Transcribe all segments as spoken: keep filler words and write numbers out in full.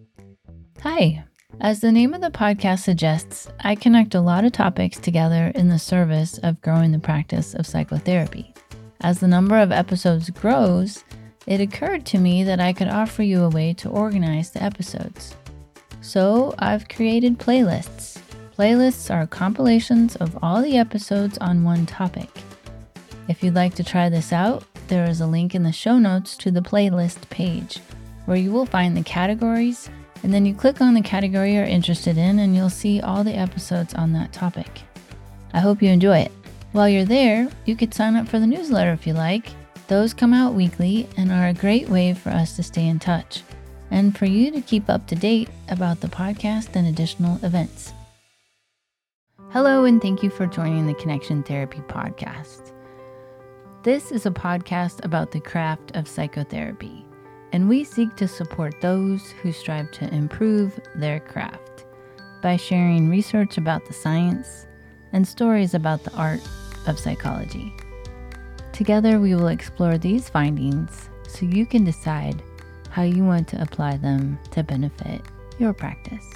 Hi. As the name of the podcast suggests, I connect a lot of topics together in the service of growing the practice of psychotherapy. As the number of episodes grows, it occurred to me that I could offer you a way to organize the episodes. So I've created playlists. Playlists are compilations of all the episodes on one topic. If you'd like to try this out, there is a link in the show notes to the playlist page, where you will find the categories, and then you click on the category you're interested in and you'll see all the episodes on that topic. I hope you enjoy it. While you're there, you could sign up for the newsletter if you like. Those come out weekly and are a great way for us to stay in touch and for you to keep up to date about the podcast and additional events. Hello, and thank you for joining the Connection Therapy Podcast. This is a podcast about the craft of psychotherapy, and we seek to support those who strive to improve their craft by sharing research about the science and stories about the art of psychology. Together, we will explore these findings so you can decide how you want to apply them to benefit your practice.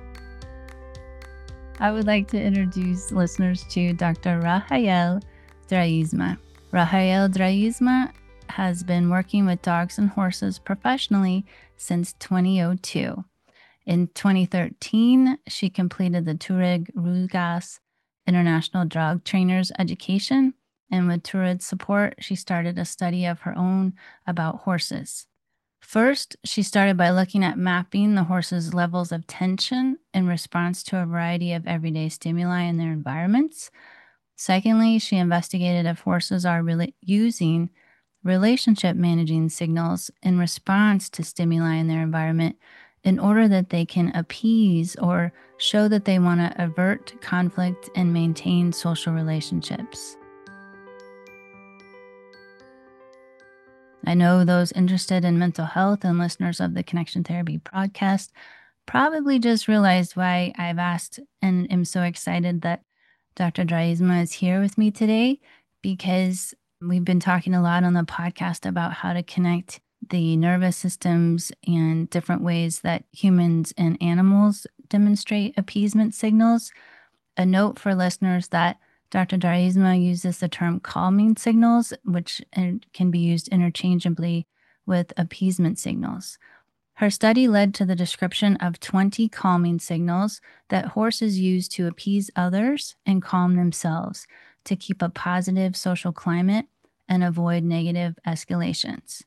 I would like to introduce listeners to Doctor Rahael Draisma. Rahael Draisma has been working with dogs and horses professionally since twenty oh two. In twenty thirteen, she completed the Tuareg Rugas International Dog Trainers Education, and with Tuareg's support, she started a study of her own about horses. First, she started by looking at mapping the horses' levels of tension in response to a variety of everyday stimuli in their environments. Secondly, she investigated if horses are really using relationship managing signals in response to stimuli in their environment in order that they can appease or show that they want to avert conflict and maintain social relationships. I know those interested in mental health and listeners of the Connection Therapy podcast probably just realized why I've asked and am so excited that Doctor Draisma is here with me today, because we've been talking a lot on the podcast about how to connect the nervous systems and different ways that humans and animals demonstrate appeasement signals. A note for listeners that Doctor Draisma uses the term calming signals, which can be used interchangeably with appeasement signals. Her study led to the description of twenty calming signals that horses use to appease others and calm themselves to keep a positive social climate and avoid negative escalations.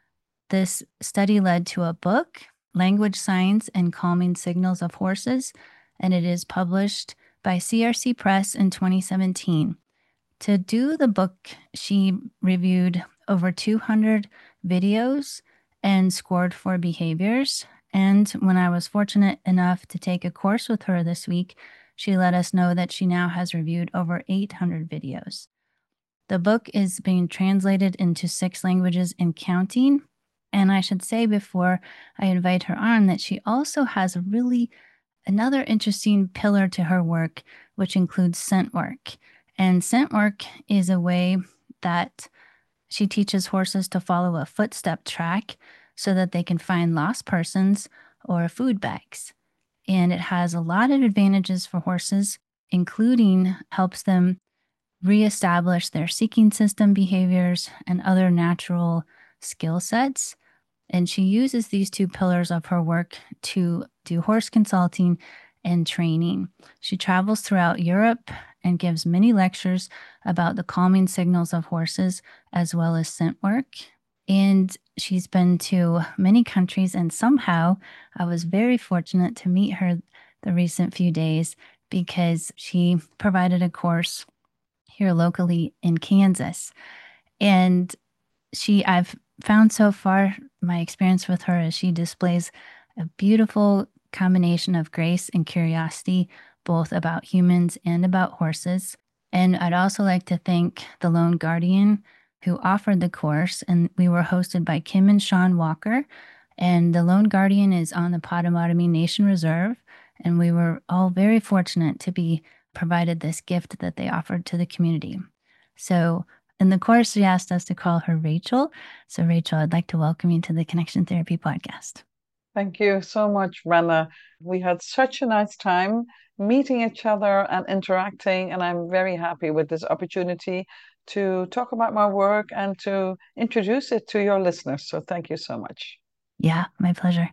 This study led to a book, Language Signs and Calming Signals of Horses, and it is published by C R C Press in twenty seventeen. To do the book, she reviewed over two hundred videos and scored for behaviors. And when I was fortunate enough to take a course with her this week, she let us know that she now has reviewed over eight hundred videos. The book is being translated into six languages and counting. And I should say before I invite her on that she also has a really another interesting pillar to her work, which includes scent work. And scent work is a way that she teaches horses to follow a footstep track so that they can find lost persons or food bags. And it has a lot of advantages for horses, including helps them reestablish their seeking system behaviors and other natural skill sets. And she uses these two pillars of her work to do horse consulting and training. She travels throughout Europe and gives many lectures about the calming signals of horses as well as scent work. And she's been to many countries, and somehow I was very fortunate to meet her the recent few days because she provided a course here locally in Kansas. And she, I've found so far, my experience with her is she displays a beautiful combination of grace and curiosity, both about humans and about horses. And I'd also like to thank the Lone Guardian who offered the course, and we were hosted by Kim and Sean Walker. And the Lone Guardian is on the Potawatomi Nation Reserve, and we were all very fortunate to be provided this gift that they offered to the community. So in the course, she asked us to call her Rachel. So Rachel, I'd like to welcome you to the Connection Therapy Podcast. Thank you so much, Rana. We had such a nice time meeting each other and interacting, and I'm very happy with this opportunity to talk about my work and to introduce it to your listeners. So thank you so much. Yeah, my pleasure.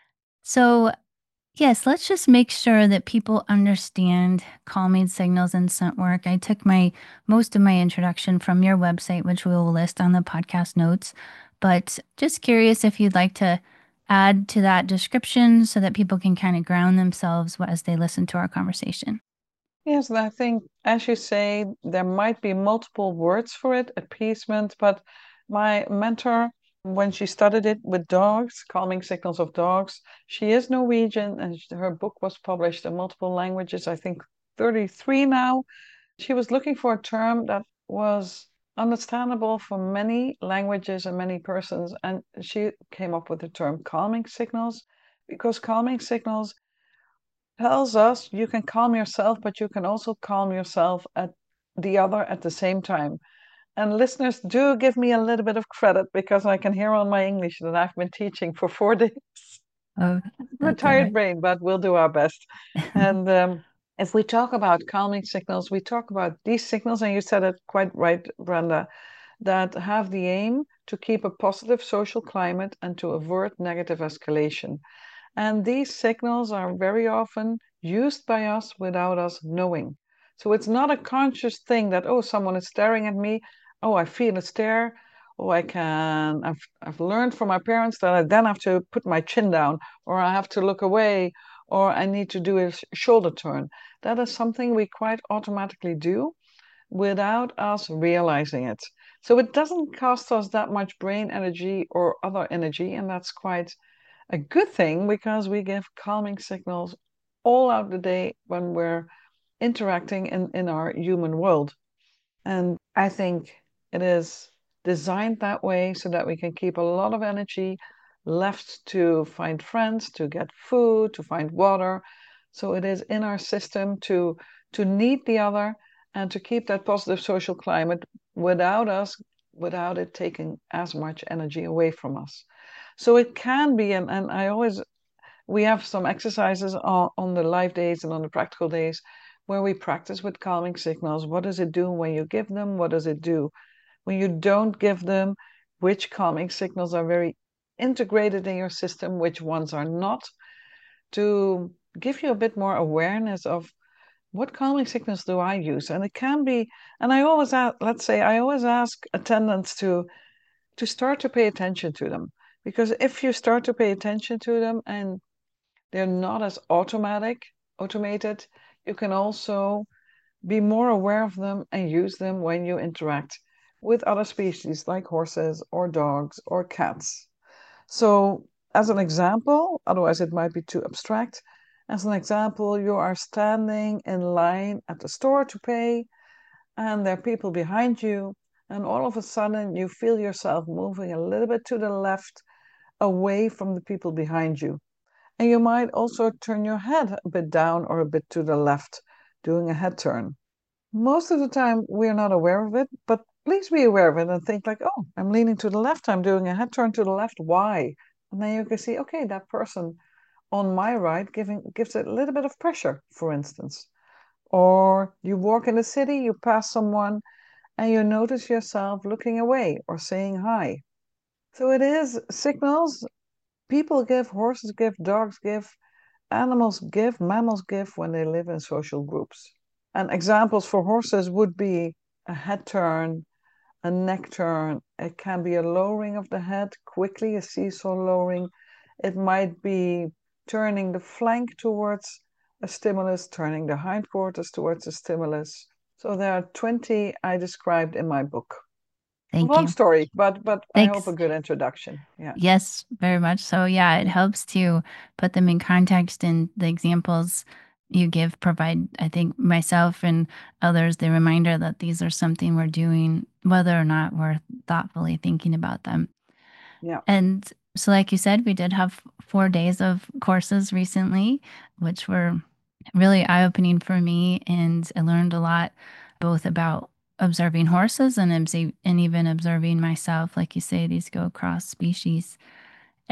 So, yes, let's just make sure that people understand calming signals and scent work. I took my most of my introduction from your website, which we will list on the podcast notes. But just curious if you'd like to add to that description so that people can kind of ground themselves as they listen to our conversation. Yes, and I think, as you say, there might be multiple words for it, appeasement, but my mentor, when she studied it with dogs, calming signals of dogs, she is Norwegian and sh- her book was published in multiple languages, I think thirty-three now. She was looking for a term that was understandable for many languages and many persons, and she came up with the term calming signals because calming signals tells us you can calm yourself, but you can also calm yourself at the other at the same time. And listeners, do give me a little bit of credit because I can hear on my English that I've been teaching for four days. Oh, I'm a that's all tired right. brain, but we'll do our best. And um, if we talk about calming signals, we talk about these signals, and you said it quite right, Brenda, that have the aim to keep a positive social climate and to avert negative escalation. And these signals are very often used by us without us knowing. So it's not a conscious thing that, oh, someone is staring at me. Oh, I feel a stare. Oh, I can, I've, I've learned from my parents that I then have to put my chin down, or I have to look away, or I need to do a shoulder turn. That is something we quite automatically do without us realizing it. So it doesn't cost us that much brain energy or other energy, and that's quite a good thing because we give calming signals all out the day when we're interacting in, in our human world. And I think it is designed that way so that we can keep a lot of energy left to find friends, to get food, to find water. So it is in our system to to need the other and to keep that positive social climate without us, without it taking as much energy away from us. So it can be, and, and I always we have some exercises on, on the live days and on the practical days where we practice with calming signals. What does it do when you give them? What does it do when you don't give them? Which calming signals are very integrated in your system, which ones are not, to give you a bit more awareness of what calming signals do I use? And it can be, and I always ask, let's say, I always ask attendants to to start to pay attention to them. Because if you start to pay attention to them and they're not as automatic, automated. You can also be more aware of them and use them when you interact with other species like horses or dogs or cats. So, as an example, otherwise it might be too abstract. As an example, you are standing in line at the store to pay, and there are people behind you, and all of a sudden you feel yourself moving a little bit to the left away from the people behind you. And you might also turn your head a bit down or a bit to the left, doing a head turn. Most of the time, we're not aware of it, but please be aware of it and think like, oh, I'm leaning to the left, I'm doing a head turn to the left. Why? And then you can see, okay, that person on my right giving gives it a little bit of pressure, for instance. Or you walk in the city, you pass someone, and you notice yourself looking away or saying hi. So it is signals people give, horses give, dogs give, animals give, mammals give when they live in social groups. And examples for horses would be a head turn, a neck turn. It can be a lowering of the head quickly, a seesaw lowering. It might be turning the flank towards a stimulus, turning the hindquarters towards a stimulus. So there are twenty I described in my book. Thank Long you. story, but but I hope a Thanks. good introduction. Yeah. Yes, very much so. Yeah, it helps to put them in context, and the examples you give provide, I think, myself and others the reminder that these are something we're doing, whether or not we're thoughtfully thinking about them. Yeah. And so, like you said, we did have four days of courses recently, which were really eye-opening for me, and I learned a lot both about observing horses and, obse- and even observing myself. Like you say, these go across species.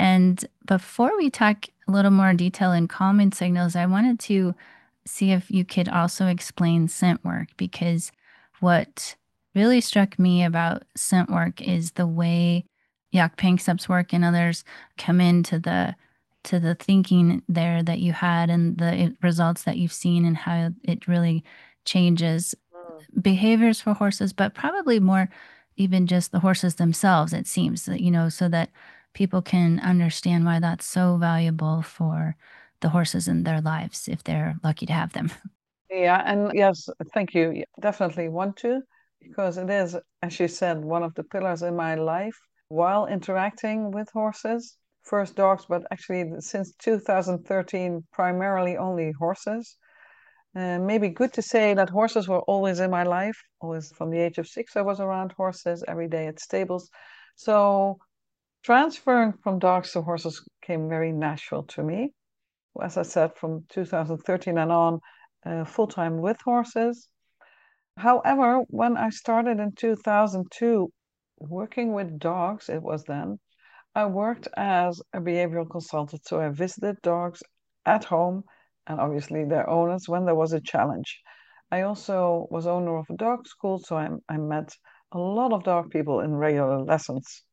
And before we talk a little more detail in calming signals, I wanted to see if you could also explain scent work, because what really struck me about scent work is the way Jaak Panksepp's work and others come into the to the thinking there that you had and the results that you've seen and how it really changes Mm. behaviors for horses, but probably more even just the horses themselves, it seems that, you know, so that people can understand why that's so valuable for the horses in their lives if they're lucky to have them. Yeah, and yes, thank you. Yeah, definitely want to, because it is, as you said, one of the pillars in my life while interacting with horses. First dogs, but actually since two thousand thirteen, primarily only horses. Uh, maybe good to say that horses were always in my life. Always from the age of six, I was around horses every day at stables. So transferring from dogs to horses came very natural to me. As I said, from two thousand thirteen and on, uh, full time with horses. However, when I started in two thousand two working with dogs, it was then, I worked as a behavioral consultant. So I visited dogs at home and obviously their owners when there was a challenge. I also was owner of a dog school, so I, I met a lot of dog people in regular lessons.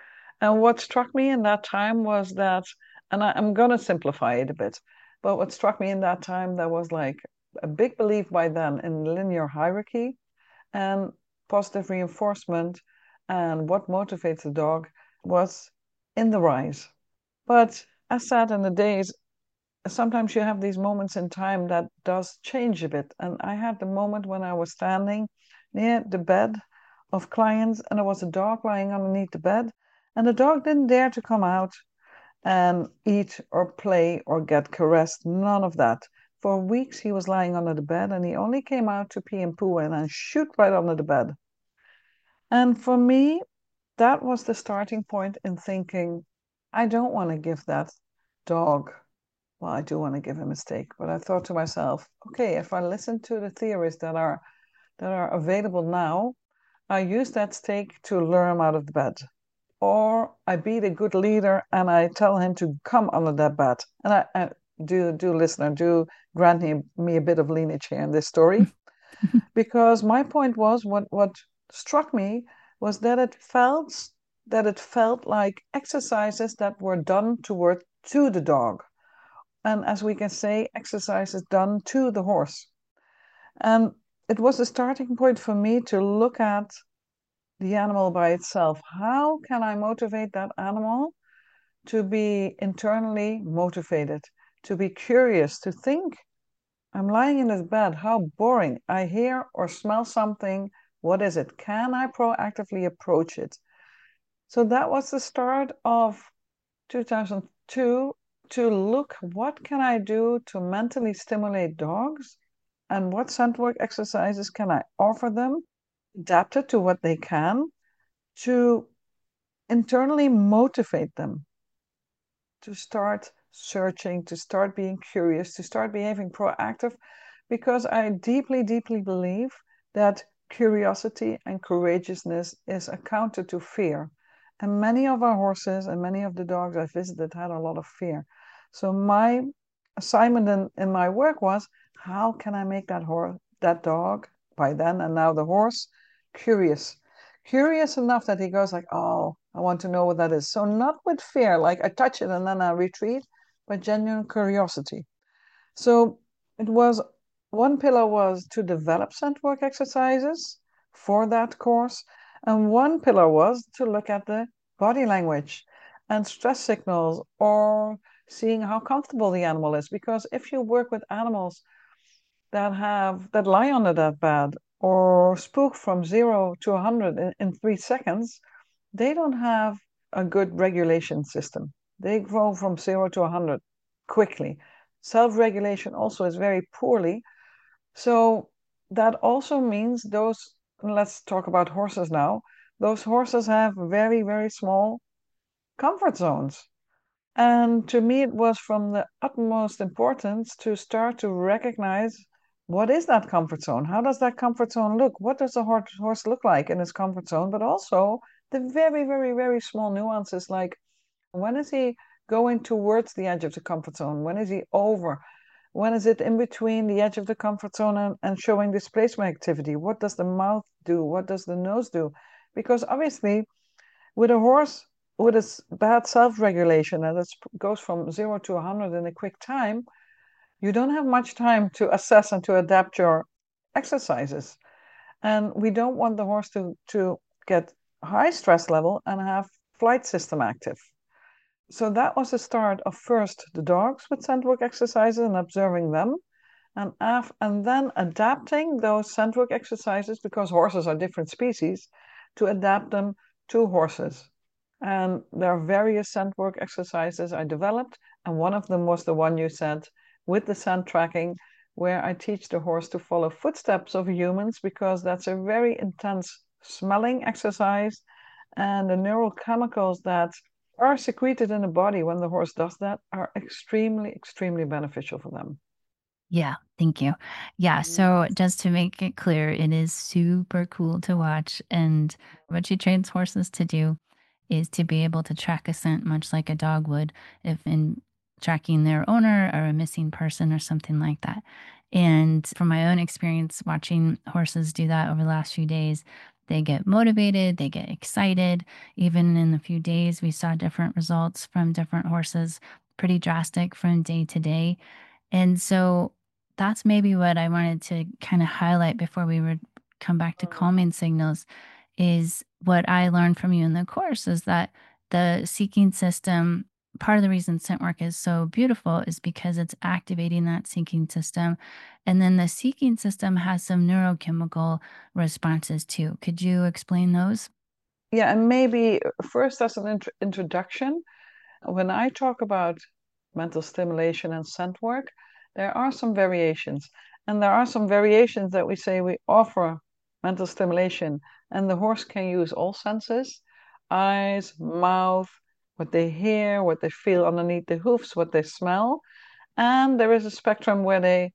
And what struck me in that time was that, and I, I'm going to simplify it a bit, but what struck me in that time, there was like a big belief by then in linear hierarchy and positive reinforcement, and what motivates a dog was in the rise. But as said in the days, sometimes you have these moments in time that does change a bit. And I had the moment when I was standing near the bed of clients, and there was a dog lying underneath the bed, and the dog didn't dare to come out and eat or play or get caressed, none of that. For weeks he was lying under the bed, and he only came out to pee and poo and then shoot right under the bed. And for me, that was the starting point in thinking, I don't want to give that dog, well, I do want to give him a steak, but I thought to myself, okay, if I listen to the theories that are that are available now, I use that steak to lure him out of the bed. Or I be the good leader and I tell him to come under that bed. And I, I do do listener, do grant me, me a bit of lineage here in this story. Because my point was what what struck me was that it felt that it felt like exercises that were done toward to the dog, and as we can say, exercises done to the horse. And it was a starting point for me to look at the animal by itself. How can I motivate that animal to be internally motivated, to be curious, to think, I'm lying in this bed, how boring. I hear or smell something. What is it? Can I proactively approach it? So that was the start of two thousand two to look what can I do to mentally stimulate dogs and what scent work exercises can I offer them, adapted to what they can, to internally motivate them to start searching, to start being curious, to start behaving proactive, because I deeply, deeply believe that curiosity and courageousness is a counter to fear. And many of our horses and many of the dogs I visited had a lot of fear. So my assignment in, in my work was, how can I make that horse, that dog, by then and now the horse, curious? Curious enough that he goes like, oh, I want to know what that is. So not with fear, like I touch it and then I retreat, but genuine curiosity. So it was one pillar was to develop scent work exercises for that course, and one pillar was to look at the body language and stress signals or seeing how comfortable the animal is. Because if you work with animals that have that lie under that bed or spook from zero to a hundred in, in three seconds, they don't have a good regulation system. They go from zero to a hundred quickly. Self-regulation also is very poorly. So that also means those, let's talk about horses now. Those horses have very, very small comfort zones. And to me, it was from the utmost importance to start to recognize what is that comfort zone? How does that comfort zone look? What does a horse look like in its comfort zone? But also the very, very, very small nuances like When is he going towards the edge of the comfort zone? When is he over? When is it in between the edge of the comfort zone and, and showing displacement activity? What does the mouth do? What does the nose do? Because obviously, with a horse with a bad self-regulation, and it goes from zero to one hundred in a quick time, you don't have much time to assess and to adapt your exercises. And we don't want the horse to, to get high stress level and have flight system active. So that was the start of first the dogs with scent work exercises and observing them, and, af- and then adapting those scent work exercises, because horses are different species, to adapt them to horses. And there are various scent work exercises I developed, and one of them was the one you said with the scent tracking, where I teach the horse to follow footsteps of humans, because that's a very intense smelling exercise, and the neurochemicals that are secreted in the body when the horse does that are extremely, extremely beneficial for them. Yeah, thank you. Yeah, so just to make it clear, it is super cool to watch. And what she trains horses to do is to be able to track a scent much like a dog would if in tracking their owner or a missing person or something like that. And from my own experience watching horses do that over the last few days, they get motivated, they get excited. Even in the few days, we saw different results from different horses, pretty drastic from day to day. And so that's maybe what I wanted to kind of highlight before we would come back to calming signals is what I learned from you in the course is that the seeking system, part of the reason scent work is so beautiful is because it's activating that seeking system. And then the seeking system has some neurochemical responses too. Could you explain those? Yeah, and maybe first as an int- introduction, when I talk about mental stimulation and scent work, there are some variations. And there are some variations that we say we offer mental stimulation, and the horse can use all senses: eyes, mouth, what they hear, what they feel underneath the hoofs, what they smell. And there is a spectrum where they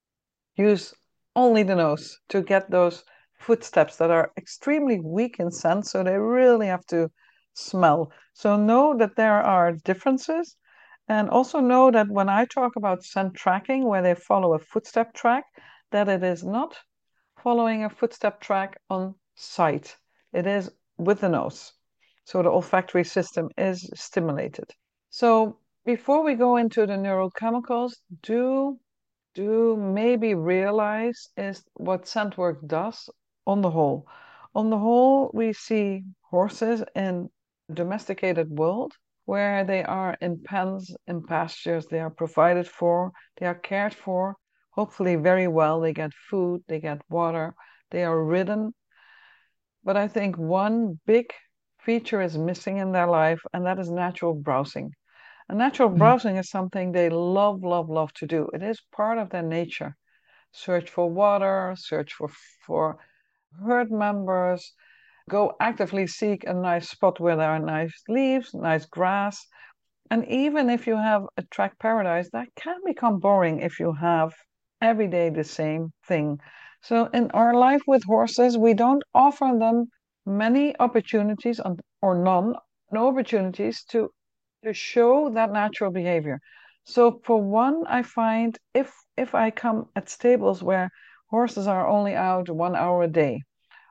use only the nose to get those footsteps that are extremely weak in scent, so they really have to smell. So know that there are differences, and also know that when I talk about scent tracking, where they follow a footstep track, that it is not following a footstep track on sight. It is with the nose. So the olfactory system is stimulated. So before we go into the neurochemicals, do do maybe realize is what scent work does on the whole. On the whole, we see horses in domesticated world where they are in pens, in pastures, they are provided for, they are cared for, hopefully very well. They get food, they get water, they are ridden. But I think one big feature is missing in their life, and that is natural browsing. And natural Mm. browsing is something they love, love, love to do. It is part of their nature. Search for water, search for, for herd members, go actively seek a nice spot where there are nice leaves, nice grass. And even if you have a track paradise, that can become boring if you have every day the same thing. So in our life with horses, we don't offer them many opportunities or none, no opportunities to to show that natural behavior. So for one, I find if if I come at stables where horses are only out one hour a day,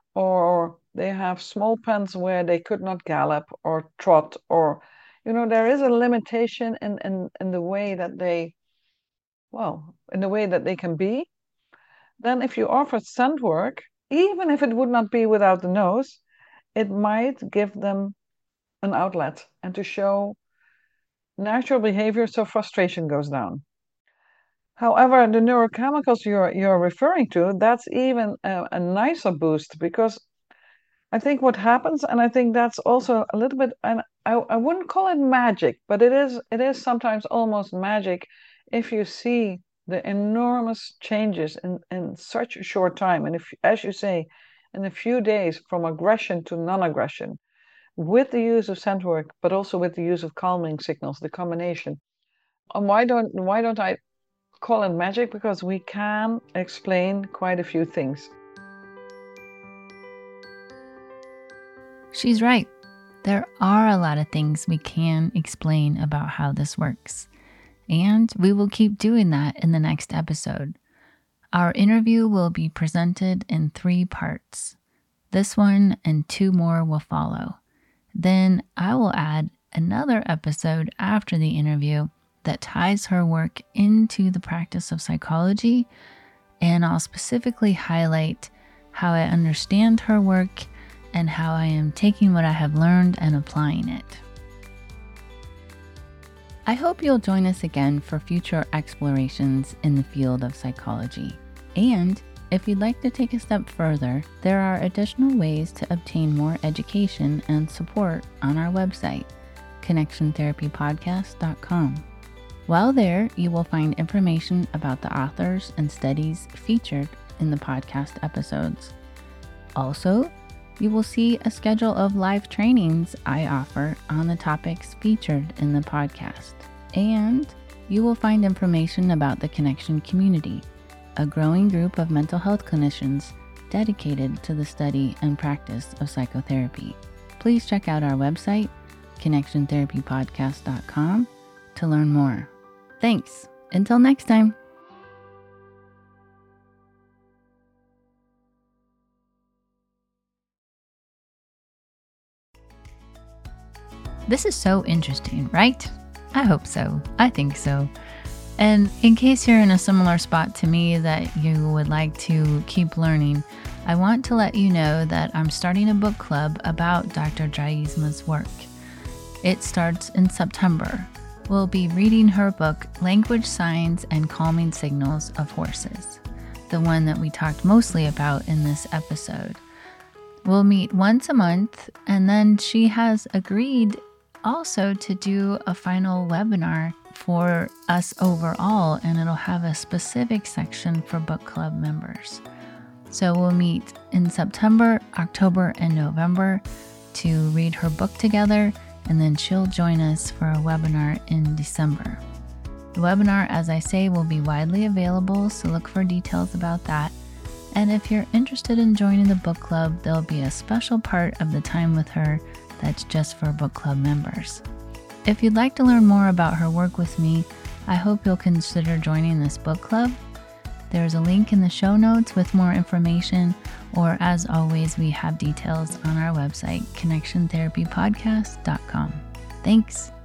or they have small pens where they could not gallop or trot, or you know, there is a limitation in, in, in the way that they, well, in the way that they can be, then if you offer scent work, even if it would not be without the nose, it might give them an outlet and to show natural behavior so frustration goes down. However, the neurochemicals you're you're referring to, that's even a, a nicer boost, because I think what happens, and I think that's also a little bit, and I, I wouldn't call it magic, but it is it is sometimes almost magic if you see the enormous changes in, in such a short time. And if, as you say, in a few days from aggression to non-aggression, with the use of scent work, but also with the use of calming signals, the combination. And why don't why don't I call it magic? Because we can explain quite a few things. She's right. there are a lot of things we can explain about how this works, and we will keep doing that in the next episode. Our interview will be presented in three parts. This one and two more will follow. Then I will add another episode after the interview that ties her work into the practice of psychology, and I'll specifically highlight how I understand her work and how I am taking what I have learned and applying it. I hope you'll join us again for future explorations in the field of psychology. And if you'd like to take a step further, there are additional ways to obtain more education and support on our website, connection therapy podcast dot com. While there, you will find information about the authors and studies featured in the podcast episodes. Also, you will see a schedule of live trainings I offer on the topics featured in the podcast. And you will find information about the Connection community, a growing group of mental health clinicians dedicated to the study and practice of psychotherapy. Please check out our website, connection therapy podcast dot com, to learn more. Thanks. Until next time. This is so interesting, right? I hope so. I think so. And in case you're in a similar spot to me that you would like to keep learning, I want to let you know that I'm starting a book club about Doctor Draisma's work. It starts in September. We'll be reading her book, Language, Signs, and Calming Signals of Horses, the one that we talked mostly about in this episode. We'll meet once a month, and then she has agreed also to do a final webinar for us overall, and it'll have a specific section for book club members. So we'll meet in September, October, and November to read her book together, and then she'll join us for a webinar in December. The webinar, as I say, will be widely available, so look for details about that. And if you're interested in joining the book club, there'll be a special part of the time with her that's just for book club members. If you'd like to learn more about her work with me, I hope you'll consider joining this book club. There's a link in the show notes with more information, or as always, we have details on our website, connection therapy podcast dot com. Thanks.